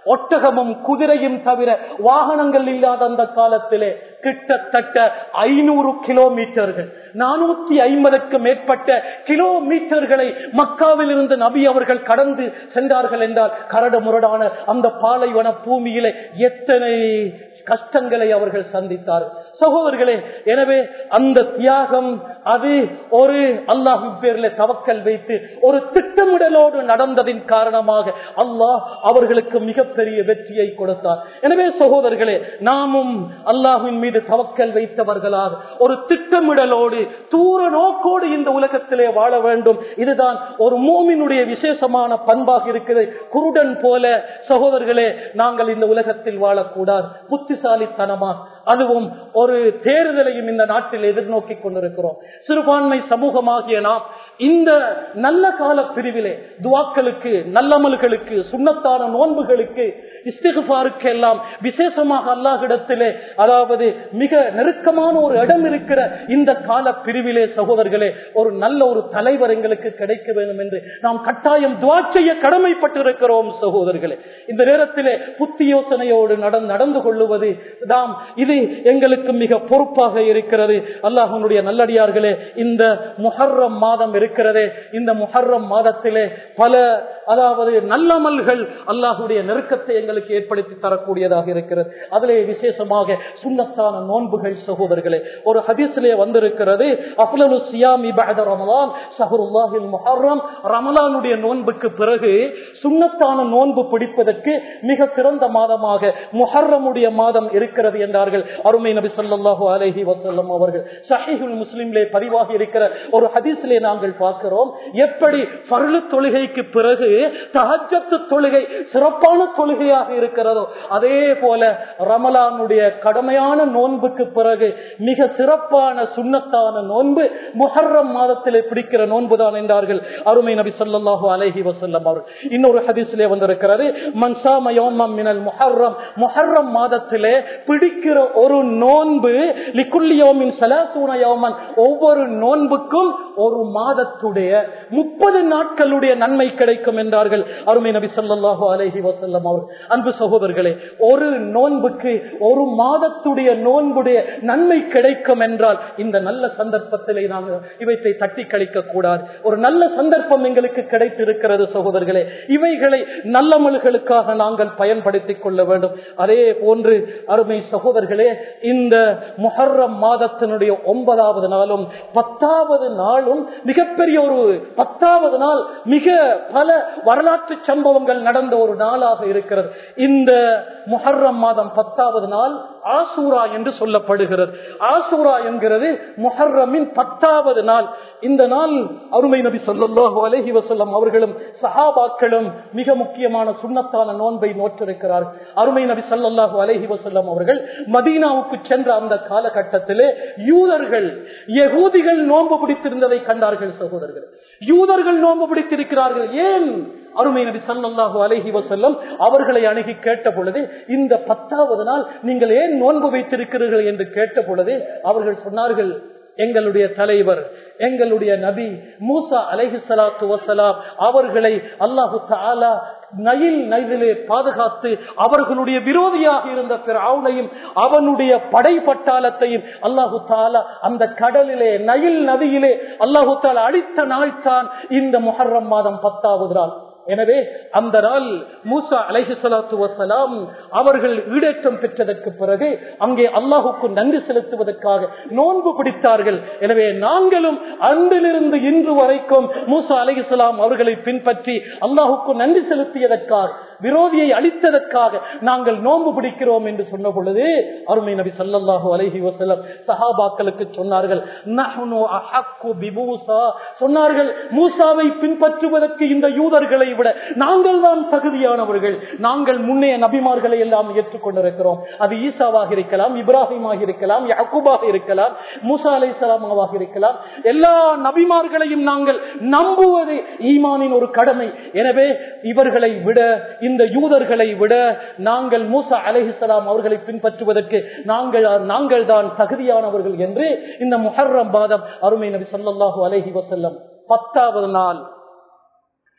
ஒட்டகமும் குதிரையும் தவிர வாகனங்கள் இல்லாத அந்த காலத்திலே கிட்டத்தட்ட ஐநூறு கிலோமீட்டர்கள் நானூத்தி ஐம்பதுக்கு மேற்பட்ட கிலோமீட்டர்களை மக்காவில் இருந்து நபி அவர்கள் கடந்து சென்றார்கள் என்றால் கரடு முரடான அந்த பாலைவன பூமியிலே எத்தனை கஷ்டங்களை அவர்கள் சந்தித்தார்கள் சகோதரர்களே. எனவே அந்த தியாகம் அது ஒரு அல்லாஹ்வின் பேரிலே தவக்கல் வைத்து ஒரு திட்டமிடலோடு நடந்ததின் காரணமாக அல்லாஹ் அவர்களுக்கு மிகப்பெரிய வெற்றியை கொடுத்தார். எனவே சகோதரர்களே, நாமும் அல்லாஹ்வின் மீது தவக்கல் வைத்தவர்களாக ஒரு திட்டமிடலோடு தூர நோக்கோடு இந்த உலகத்திலே வாழ வேண்டும். இதுதான் ஒரு மூமினுடைய விசேஷமான பண்பாக இருக்கிறது. குருடன் போல சகோதரர்களே நாங்கள் இந்த உலகத்தில் வாழக்கூடாது. புத்திசாலித்தனமா அதுவும் ஒரு தேர்தலையும் இந்த நாட்டில் எதிர்நோக்கி கொண்டிருக்கிறோம். சிறுபான்மை சமூகமாகிய நாம் இந்த நல்ல கால பிரிவிலே துவாக்களுக்கு, நல்லமல்களுக்கு, சுன்னத்தான நோன்புகளுக்கு, இஸ்திக்ஃபாருக்கு எல்லாம் விசேஷமாக அல்லாஹ்விடத்திலே அதாவது மிக நெருக்கமான ஒரு இடம் இருக்கிற இந்த கால பிரிவிலே சகோதரர்களே ஒரு நல்ல ஒரு தலைவர் எங்களுக்கு கிடைக்க வேண்டும் என்று நாம் கட்டாயம் துவா செய்ய கடமைப்பட்டிருக்கிறோம் சகோதரர்களே. இந்த நேரத்திலே புத்தி யோசனையோடு நடந்து கொள்ளுவது நாம் இது எங்களுக்கு மிக பொறுப்பாக இருக்கிறது. அல்லாஹ்வுடைய நல்லடியார்களே, இந்த முஹர்ரம் மாதம் இருக்கிறதே, இந்த முஹர்ரம் மாதத்திலே பல அதாவது நல்லமல்கள் அல்லாஹ்வுடைய நெருக்கத்தை எங்களுக்கு ஏற்படுத்தி தரக்கூடியதாக இருக்கிறது. அதிலே விசேஷமாக சுன்னத்தான நோன்புகள் சகோதரர்களே. ஒரு ஹதீஸிலே வந்திருக்கிறது, அஃலலு ஸியாமி பஅத ரமலான் ஷஹ்ருல்லாஹில் முஹர்ரம். ரமலானுடைய நோன்புக்கு பிறகு சுன்னத்தான நோன்பு பிடிப்பதற்கு மிக சிறந்த மாதமாக முஹர்ரமுடைய மாதம் இருக்கிறது என்றார்கள் அருமை நபி ஸல்லல்லாஹு அலைஹி வஸல்லம் அவர்கள். ஸஹீஹுல் முஸ்லிமிலே பதிவாகி இருக்கிற ஒரு ஹதீஸிலே நாங்கள் பார்க்கிறோம், எப்படி ஃபர்லு தொழுகைக்கு பிறகு தஹஜ்ஜத் தொழுகை சிறப்பான தொழுகையாக இருக்கிறதோ அதே போல ரமலானுடைய கடமையான நோன்புக்கு பிறகு மிக சிறப்பான சுன்னத்தான நோன்பு முஹர்ரம் மாதத்திலே பிடிக்கிற நோன்புதான் என்றார்கள் அருமை நபி ஸல்லல்லாஹு அலைஹி வஸல்லம் அவர்கள். இன்னொரு ஹதீஸிலே வந்திருக்கிறது, மன் ஸாம யௌமன் மினல் முஹர்ரம். முஹர்ரம் மாதத்திலே பிடிக்கிற ஒரு நோன்பு லிகுல்லி யௌமின் ஸலாஸூன யௌமன், ஒவ்வொரு நோன்புக்கும் ஒரு மாதத்துடைய முப்பது நாட்களுடைய நன்மை கிடைக்கும் என்றார்கள் அருமை நபி ஸல்லல்லாஹு அலைஹி வஸல்லம் அவர்கள். அன்பு சகோதரர்களே, ஒரு நோன்புக்கு ஒரு மாதத்துடைய நோன்புடைய நன்மை கிடைக்கும் என்றால் இந்த நல்ல சந்தர்ப்பத்திலே நாங்கள் இவற்றை தட்டி கழிக்க கூடாது. ஒரு நல்ல சந்தர்ப்பம் எங்களுக்கு கிடைத்திருக்கிறது சகோதரர்களே. இவைகளை நல்லமல்களுக்காக நாங்கள் பயன்படுத்திக் கொள்ள வேண்டும். அதே போன்று அருமை சகோதரர்களே, இந்த முஹர்ரம் மாதத்தினுடைய ஒன்பதாவது நாளும் பத்தாவது நாளும் மிகப்பெரிய ஒரு பத்தாவது நாள் மிக பல வரலாற்று சம்பவங்கள் நடந்த ஒரு நாளாக இருக்கிறது. இந்த முஹர்ரம் மாதம் பத்தாவது நாள் ஆசூரா என்று சொல்லப்படுகிறது. ஆசூரா என்கிறது முஹர்ரமின் பத்தாவது நாள். இந்த நாள் அருமை நபி ஸல்லல்லாஹு அலைஹி வஸல்லம் அவர்களும் சஹாபாக்களும் மிக முக்கியமான சுன்னத்தான நோன்பை நோற்றிருக்கிறார்கள். அருமை நபி ஸல்லல்லாஹு அலைஹி வஸல்லம் அவர்கள் மதீனாவுக்கு சென்ற அந்த காலகட்டத்திலே யூதர்கள் யகூதிகள் நோன்பு பிடித்திருந்ததை கண்டார்கள் சகோதரர்கள். யூதர்கள் நோன்பு பிடித்திருக்கிறார்கள். ஏன்? அருமை நபி ஸல்லல்லாஹு அலைஹி வஸல்லம் அவர்களை அணுகி கேட்ட பொழுது, இந்த பத்தாவது நாள் நீங்கள் ஏன் நோன்பு வைத்திருக்கிறீர்கள் என்று கேட்ட பொழுது அவர்கள் சொன்னார்கள், எங்களுடைய தலைவர், எங்களுடைய நபி மூசா அலைஹிஸ்ஸலாத்து வஸ்ஸலாம் அவர்களை அல்லாஹு தஆலா நைல் நதியிலே பாதுகாத்து அவர்களுடைய விரோதியாக இருந்த ஃபிரௌனையும் அவனுடைய படை பட்டாளத்தையும் அல்லாஹு தஆலா அந்த கடலிலே நைல் நதியிலே அல்லாஹு தஆலா அழித்த நாள் தான் இந்த முஹர்ரம் மாதம் பத்தாவது நாள். எனவே அந்த நாள் மூசா அலைஹிஸ்ஸலாத்து வஸ்ஸலாம் அவர்கள் ஈடேற்றம் பெற்றதற்கு பிறகு அங்கே அல்லாஹுக்கு நன்றி செலுத்துவதற்காக நோன்பு பிடித்தார்கள். எனவே நாங்களும் அன்றிலிருந்து இன்று வரைக்கும் மூசா அலைஹிஸ்ஸலாம் அவர்களை பின்பற்றி அல்லாஹுக்கு நன்றி செலுத்தியதற்காக, விரோதியை அழித்ததற்காக நாங்கள் நோன்பு பிடிக்கிறோம் என்று சொன்ன பொழுது அருமை நபி ஸல்லல்லாஹு அலைஹி வஸல்லம் சஹாபாக்களுக்கு சொன்னார்கள், நஹ்னு அஹக்கு பிமூசா, சொன்னார்கள் மூசாவை பின்பற்றுவதற்கு இந்த யூதர்களை விட நாங்கள் தான் தகுதியானவர்கள். நாங்கள் முன்னைய நபிமார்களை எல்லாம் ஏற்றுக்கொண்டிருக்கிறோம். அது ஈசாவாக இருக்கலாம், இப்ராஹிமாக இருக்கலாம், யாக்கூபாக இருக்கலாம், மூசா அலைஹிஸ்ஸலாமாக இருக்கலாம். எல்லா நபிமார்களையும் நாங்கள் நம்புவது ஈமானின் ஒரு கடமை. எனவே இவர்களை விட, இந்த யூதர்களை விட நாங்கள் மூசா அலைஹிஸ்ஸலாம் அவர்களை பின்பற்றுவதற்கு நாங்கள் நாங்கள் தான் தகுதியானவர்கள் என்று இந்த முஹர்ரம் மாதம் அருமை நபி ஸல்லல்லாஹு அலைஹி வஸல்லம் பத்தாவது நாள்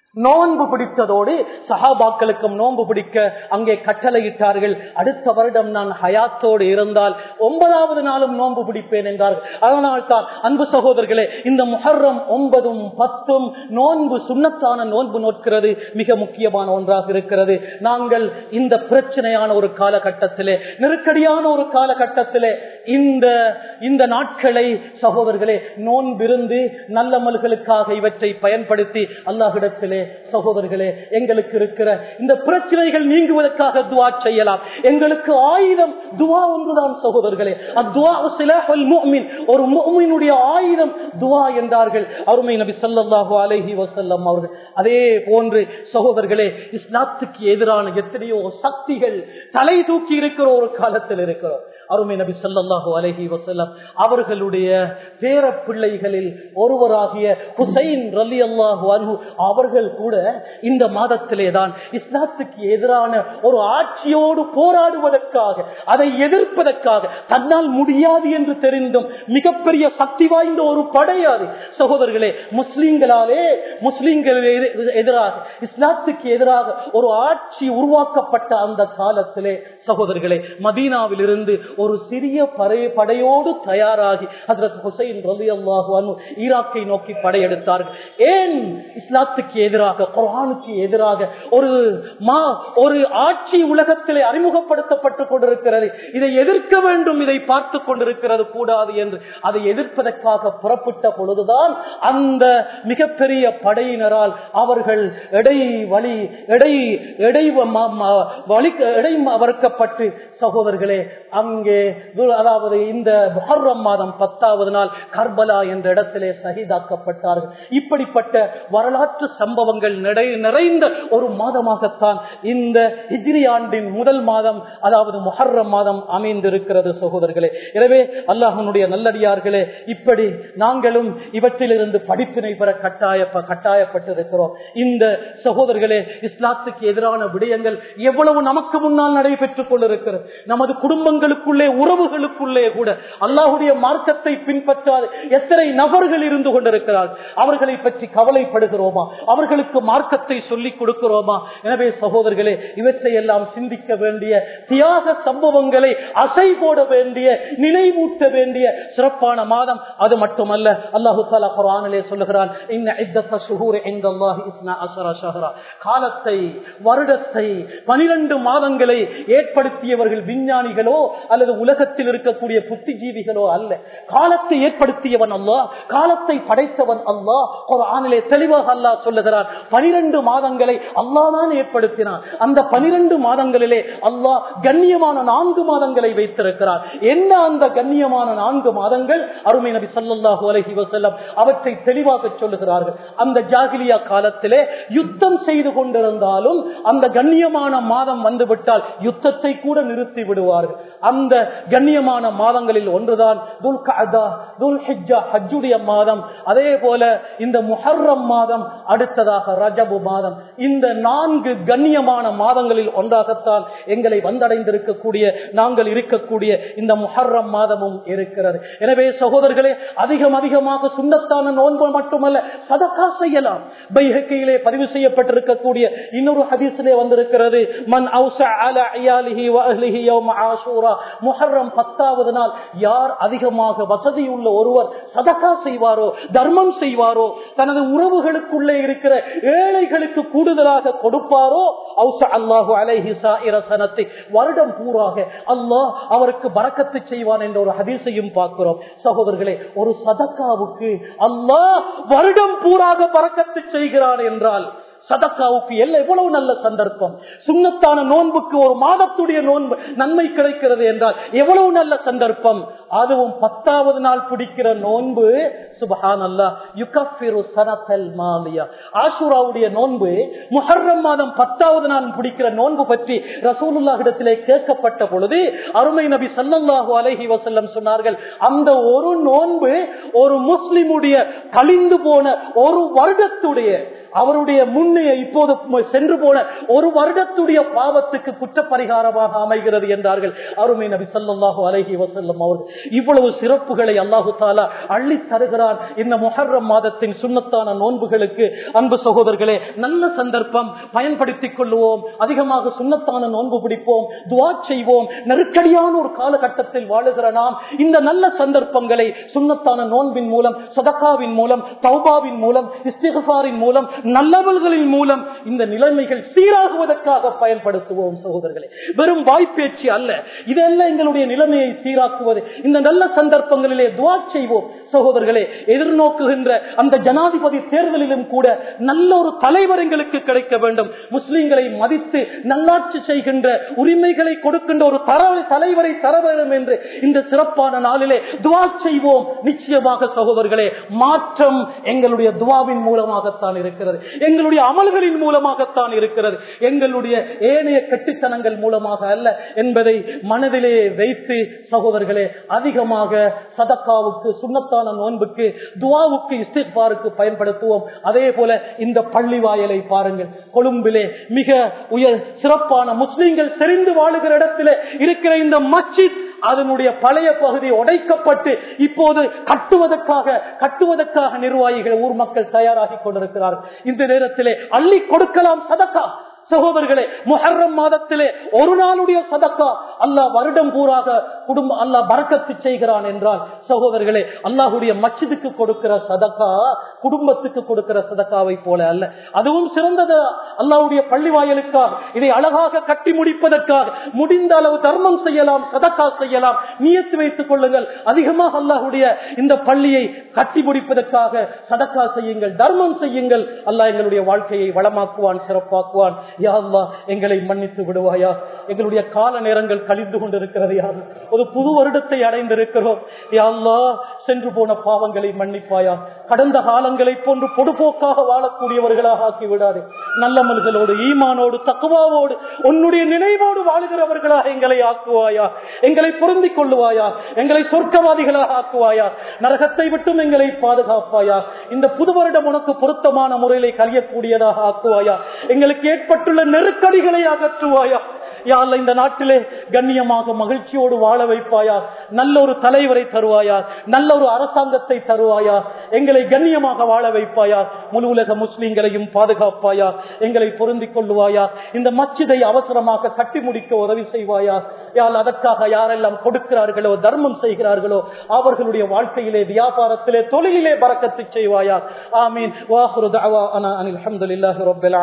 நோன்பு பிடித்ததோடு சஹாபாக்களுக்கும் நோன்பு பிடிக்க அங்கே கட்டளையிட்டார்கள். அடுத்த வருடம் நான் ஹயாத்தோடு இருந்தால் ஒன்பதாவது நாளும் நோன்பு பிடிப்பேன் என்றார்கள். அதனால் தான் அன்பு சகோதரர்களே, இந்த முஹர்ரம் ஒன்பதும் பத்தும் நோன்பு சுன்னத்தான நோன்பு நோக்கிறது மிக முக்கியமான ஒன்றாக இருக்கிறது. நாங்கள் இந்த பிரச்சனையான ஒரு காலகட்டத்திலே, நெருக்கடியான ஒரு காலகட்டத்திலே இந்த இந்த நாட்களை சகோதரர்களே நோன்பிருந்து நல்லமல்களுக்காக இவற்றை பயன்படுத்தி அல்லாஹ்விடத்திலே சகோதரர்களே எங்களுக்கு இருக்கிற இந்த பிரச்சனைகள் நீங்குவதற்காக துஆ செய்யலாம். எங்களுக்கு ஆயுதம் துஆ ஒன்றுதான் சகோதரர்களே. அத்துஆ சிலாஹுல் முஃமின், ஒரு முஃமினுடைய ஆயுதம் துஆ என்றார்கள் அருமை நபி ஸல்லல்லாஹு அலைஹி வஸல்லம் அவர்கள். அதே போன்று சகோதரர்களே, இஸ்லாத்துக்கு எதிரான எத்தனையோ சக்திகள் தலை தூக்கி இருக்கிற ஒரு காலத்தில் இருக்கிறோம். அருமை நபி ஸல்லல்லாஹு அலைஹி வஸல்லம் அவர்களுடைய பேர பிள்ளைகளில் ஒருவராகிய ஹுசைன் ரலியல்லாஹு அன்ஹு அவர்கள் கூட இந்த மாதத்திலே தான் இஸ்லாத்துக்கு எதிரான ஒரு ஆட்சியோடு போராடுவதற்காக, அதை எதிர்ப்பதற்காக, தன்னால் முடியாது என்று தெரிந்தும் மிகப்பெரிய சக்தி வாய்ந்த ஒரு படையாது சகோதரர்களே, முஸ்லிம்களாலே முஸ்லிம்களே எதிராக, இஸ்லாத்துக்கு எதிராக ஒரு ஆட்சி உருவாக்கப்பட்ட அந்த காலத்திலே சகோதரர்களே மதீனாவில் இருந்து ஒரு சிறிய படையோடு தயாராகி ஹஜ்ரத் ஹுசைன் ரலியல்லாஹு அன்ஹு ஈராக்கை நோக்கி படையெடுத்தார்கள். ஏன்? இஸ்லாத்துக்கு எதிராக, குர்ஆனுக்கு எதிராக ஒரு மா ஒரு ஆட்சி உலகத்திலே அறிமுகப்படுத்தப்பட்டுக் கொண்டிருக்கிறது. இதை எதிர்க்க வேண்டும், இதை பார்த்துக் கொண்டிருக்கிறது கூடாது என்று அதை எதிர்ப்பதற்காக புறப்பட்ட பொழுதுதான் அந்த மிகப்பெரிய படையினரால் அவர்கள் எடை வழி எடை எடை வழி எடை வறுக்கப்பட்டு சகோதரர்களே அங்கே, அதாவது இந்த முஹர்ரம் மாதம் பத்தாவது நாள் கர்பலா என்ற இடத்திலே ஷஹீதாக்கப்பட்டார்கள். இப்படிப்பட்ட வரலாற்று சம்பவங்கள் நிறைந்த ஒரு மாதமாகத்தான் இந்த ஹிஜ்ரி ஆண்டின் முதல் மாதம், அதாவது முஹர்ரம் மாதம் அமைந்திருக்கிறது சகோதரர்களே. எனவே அல்லாஹ்வுடைய நல்லடியார்களே, இப்படி நாங்களும் இவற்றிலிருந்து படிப்பினை பெற கட்டாய கட்டாயப்பட்டிருக்கிறோம். இந்த சகோதரர்களே, இஸ்லாத்துக்கு எதிரான விடயங்கள் எவ்வளவு நமக்கு முன்னால் நடைபெற்றுக் கொண்டிருக்கிறது. நமது குடும்பங்களுக்குள்ளே, உறவுகளுக்குள்ளே கூட அல்லாஹ்வுடைய மார்க்கத்தை பின்பற்றாத எத்தனை நபர்கள் இருந்து கொண்டிருக்கிறார்கள். அவர்களை பற்றி கவலைப்படுகிறோமா? அவர்களுக்கு மார்க்கத்தை சொல்லிக் கொடுக்கிறோமா? எனவே சகோதரர்களே, இவற்றை எல்லாம் சிந்திக்க வேண்டிய, தியாக சம்பவங்களை அசை போட வேண்டிய, நினைவூட்ட வேண்டிய சிறப்பான மாதம். அது மட்டுமல்ல, அல்லாஹு தஆலா குர்ஆனிலே சொல்லுகிறான், இன்ன இத்தத்த ஷுஹூரி இன்தல்லாஹி இஸ்னா அஷர ஷஹ்ரா. காலத்தை, வருடத்தை, பனிரெண்டு மாதங்களை ஏற்படுத்தியவர்கள் விஞ்ஞானிகளோ அல்லது உலகத்தில் இருக்கக்கூடிய புத்திஜீவிகளோ அல்ல. காலத்தை ஏற்படுத்தியவன் அல்லாஹ், காலத்தை படைத்தவன் அல்லாஹ். குர்ஆனிலே தெளிவாக அல்லாஹ் சொல்லுகிறான், பனிரெண்டு மாதங்களை அல்லாஹ் தான் ஏற்படுத்தினான். அந்த பனிரெண்டு மாதங்களிலே அல்லாஹ் கண்ணியமான நான்கு மாதங்களை வைத்திருக்கிறார். என்ன அந்த கண்ணியமான நான்கு மாதங்கள்? அருமை நபி ஸல்லல்லாஹு அலைஹி வஸல்லம் அவற்றை தெளிவாக சொல்லுகிறார்கள். அந்த ஜாகிலியா காலத்திலே யுத்தம் செய்து கொண்டிருந்தாலும் அந்த கண்ணியமான மாதம் வந்துவிட்டால் யுத்தத்தை கூட நிறுத்தி விடுவார்கள். அந்த கண்ணியமான மாதங்களில் ஒன்றுதான் துல் கஅதா, துல் ஹிஜ்ஜா, ஹஜ்ஜுடைய மாதம். அதே போல இந்த முஹர்ரம் மாதம், அடுத்ததாக ரஜபு மாதம். இந்த நான்கு கண்ணியமான மாதங்களில் ஒன்றாகத்தான் எங்களை வந்தடைந்திருக்கக்கூடிய, நாங்கள் இருக்கக்கூடிய இந்த முஹர்ரம் மாதமும் இருக்கிறது. எனவே சகோதரர்களே, அதிகம் அதிகமாக சுன்னத்தான நோன்பு மட்டுமல்ல, சதகா செய்யலாம். பைஹக்கியிலே பதிவு செய்யப்பட்டிருக்கக்கூடிய இன்னொரு ஹதீஸிலே வந்திருக்கிறது, மன் அவ்ஸஅ அலா இயாலிஹி வ அஹ்லிஹி யௌம ஆஷூரா. முஹர்ரம் பத்தாவது நாள் யார் அதிகமாக வசதி உள்ள ஒருவர் சதகா செய்வாரோ, தர்மம் செய்வாரோ, தனது உறவுகளுக்குள்ளே இருக்கிற ஏழைகளுக்கு கூடுதலாக கொடுப்பாரோ, அவ்ஸஅ அல்லாஹு அலைஹி ஸாயிர ஸனத்தி, வருடம் பூராக அல்லாஹ் அவருக்கு பரக்கத்து செய்வான் என்ற ஒரு ஹதீஸையும் பார்க்கிறோம். சகோதரர்களே, ஒரு சதகாவுக்கு அல்லாஹ் வருடம் பூராக பரக்கத்து செய்கிறான் என்றால் சதக்காவுக்கு எல்லாம் எவ்வளவு நல்ல சந்தர்ப்பம். சுன்னத்தான நோன்புக்கு ஒரு மாதத்துடைய நோன்பு நன்மை கிடைக்கிறது என்றால் எவ்வளவு நல்ல சந்தர்ப்பம். அதுவும் பத்தாவது நாள் பிடிக்கிற நோன்பு, சுப்ஹானல்லாஹ், யுகஃபிரு ஸனத்தல் மாலியா. ஆஷூராவுடைய நோன்பு, முஹர்ரம் மாதம் பத்தாவது நாள் பிடிக்கிற நோன்பு பற்றி ரசூலுல்லாஹ்விடத்திலே கேட்கப்பட்ட பொழுது அருமை நபி ஸல்லல்லாஹு அலைஹி வஸல்லம் சொன்னார்கள், அந்த ஒரு நோன்பு ஒரு முஸ்லிமுடைய கழிந்து போன ஒரு வருடத்துடைய, அவருடைய முன்னே இப்போது சென்று போன ஒரு வருடத்துடைய பாவத்துக்கு குற்ற பரிகாரமாக அமைகிறது என்றார்கள் அருமை நபி ஸல்லல்லாஹு அலைஹி வஸல்லம் அவர்கள். இவ்வளவு சிறப்புகளை அல்லாஹு தாலா அள்ளி தருகிறான் இந்த முஹர்ரம் மாதத்தின் சுன்னத்தான நோன்புகளுக்கு. அன்பு சகோதரர்களே, நல்ல சந்தர்ப்பம், பயன்படுத்திக் கொள்வோம். அதிகமாக சுன்னத்தான நோன்பு பிடிப்போம், துஆ செய்வோம். நெருக்கடியான ஒரு காலகட்டத்தில் வாழுகிற நாம் இந்த நல்ல சந்தர்ப்பங்களை சுன்னத்தான நோன்பின் மூலம், சதகாவின் மூலம், தௌபாவின் மூலம், இஸ்திக்ஃபாரின் மூலம், நல்லவல்களின் மூலம் இந்த நிலைமைகள் சீராகுவதற்காக பயன்படுத்துவோம். சகோதரர்களே, வெறும் வாய்ப்பேச்சு அல்ல, இதெல்லாம் எங்களுடைய நிலைமையை சீராக்குவது. இந்த நல்ல சந்தர்ப்பங்களிலே துஆ செய்வோம். சகோதரர்களே, எதிர்நோக்குகின்ற அந்த ஜனாதிபதி தேர்தலிலும் கூட நல்ல ஒரு தலைவர் எங்களுக்கு கிடைக்க வேண்டும். முஸ்லிம்களை மதித்து நல்லாட்சி செய்கின்ற உரிமைகளை கொடுக்கின்ற ஒரு தலைவரை தர வேண்டும் என்று இந்த சிறப்பான நாளிலே துஆ செய்வோம். நிச்சயமாக சகோதரர்களே, மாற்றம் எங்களுடைய துஆவின் மூலமாகத்தான் இருக்கிறது, எங்களுடைய அமல்களின் மூலமாகத்தான் இருக்கிறது, எங்களுடைய ஏனைய கெட்டித்தனங்கள் மூலமாக அல்ல என்பதை மனதிலே வைத்து சகோதரர்களே, அதிகமாக சதக்காவுக்கு, சுன்னத்தான நோன்புக்கு, துஆவுக்கு, இஸ்திக்பாருக்கு பயன்படுத்துவோம். அதே போல இந்த பள்ளி வாயலை பாருங்கள். கொழும்பிலே மிக உயர் சிறப்பான முஸ்லிம்கள் செறிந்து வாழுகிற இடத்திலே இருக்கிற இந்த மஸ்ஜித், அதனுடைய பழைய பகுதி உடைக்கப்பட்டு இப்போது கட்டுவதற்காக கட்டுவதற்காக நிர்வாகிகள், ஊர் மக்கள் தயாராகி கொண்டிருக்கிறார்கள். இந்த நேரத்திலே அள்ளி கொடுக்கலாம் சதக்கா. சகோதரர்களே, முஹர்ரம் மாதத்திலே ஒரு நாளுடைய சதக்கா அல்லாஹ் வருடம் பூராக குடும்பம் அல்லாஹ் பரக்கத்து செய்கிறான் என்றால் சகோதரர்களே, அல்லாஹுடைய மஸ்ஜிதுக்கு கொடுக்கிற சதக்கா குடும்பத்துக்கு கொடுக்கிற சதக்காவை போல அல்ல. அதுவும் சிறந்தது. அல்லாஹ்வுடைய பள்ளி வாயலுக்காக இதை அழகாக கட்டி முடிப்பதற்காக முடிந்த அளவு தர்மம் செய்யலாம், சதக்கா செய்யலாம். நியத்து வைத்துக் கொள்ளுங்கள். அதிகமாக அல்லாஹ்வுடைய இந்த பள்ளியை கட்டி முடிப்பதற்காக சதக்கா செய்யுங்கள், தர்மம் செய்யுங்கள். அல்லாஹ் எங்களுடைய வாழ்க்கையை வளமாக்குவான், சிறப்பாக்குவான். யா அல்லாஹ், எங்களை மன்னித்து விடுவாயா. எங்களுடைய கால நேரங்கள் கழிந்து கொண்டிருக்கிறது. யாரு ஒரு புது வருடத்தை அடைந்திருக்கிறோம். யா அல்லாஹ், சென்று போன பாவங்களை மன்னிப்பாயா. கடந்த காலங்களை போன்று பொடுபோக்காக வாழக்கூடியவர்களாக ஆக்கி விடாது. நல்லமல்களோடு, ஈமானோடு, தக்வாவோடு, உன்னுடைய நினைவோடு வாழுகிறவர்களாக எங்களை ஆக்குவாயா. எங்களை பொருந்திக் கொள்ளுவாயா. எங்களை சொர்க்கவாதிகளாக ஆக்குவாயா. நரகத்தை விட்டும் எங்களை பாதுகாப்பாயா. இந்த புது வருடம் உனக்கு பொருத்தமான முறையிலே கழியக்கூடியதாக ஆக்குவாயா. எங்களுக்கு ஏற்பட்டுள்ள நெருக்கடிகளை அகற்றுவாயா. யா அல்லாஹ், இந்த நாட்டிலே கண்ணியமாக மகிழ்ச்சியோடு வாழ வைப்பாயா. நல்ல ஒரு தலைவரை தருவாயா, நல்ல ஒரு அரசாங்கத்தை தருவாயா. எங்களை கண்ணியமாக வாழ வைப்பாயா. முழு உலக முஸ்லிம்களையும் பாதுகாப்பாயா. எங்களை பொருந்திக் கொள்ளுவாயா. இந்த மஸ்ஜிதை அவசரமாக கட்டி முடிக்க உதவி செய்வாயா. யா அல்லாஹ், அதற்காக யாரெல்லாம் கொடுக்கிறார்களோ, தர்மம் செய்கிறார்களோ, அவர்களுடைய வாழ்க்கையிலே, வியாபாரத்திலே, தொழிலிலே பரக்கத்து செய்வாயா. ஆமீன். வாஹிரு தஅவானா அனில் ஹம்துலில்லாஹி ரப்பில்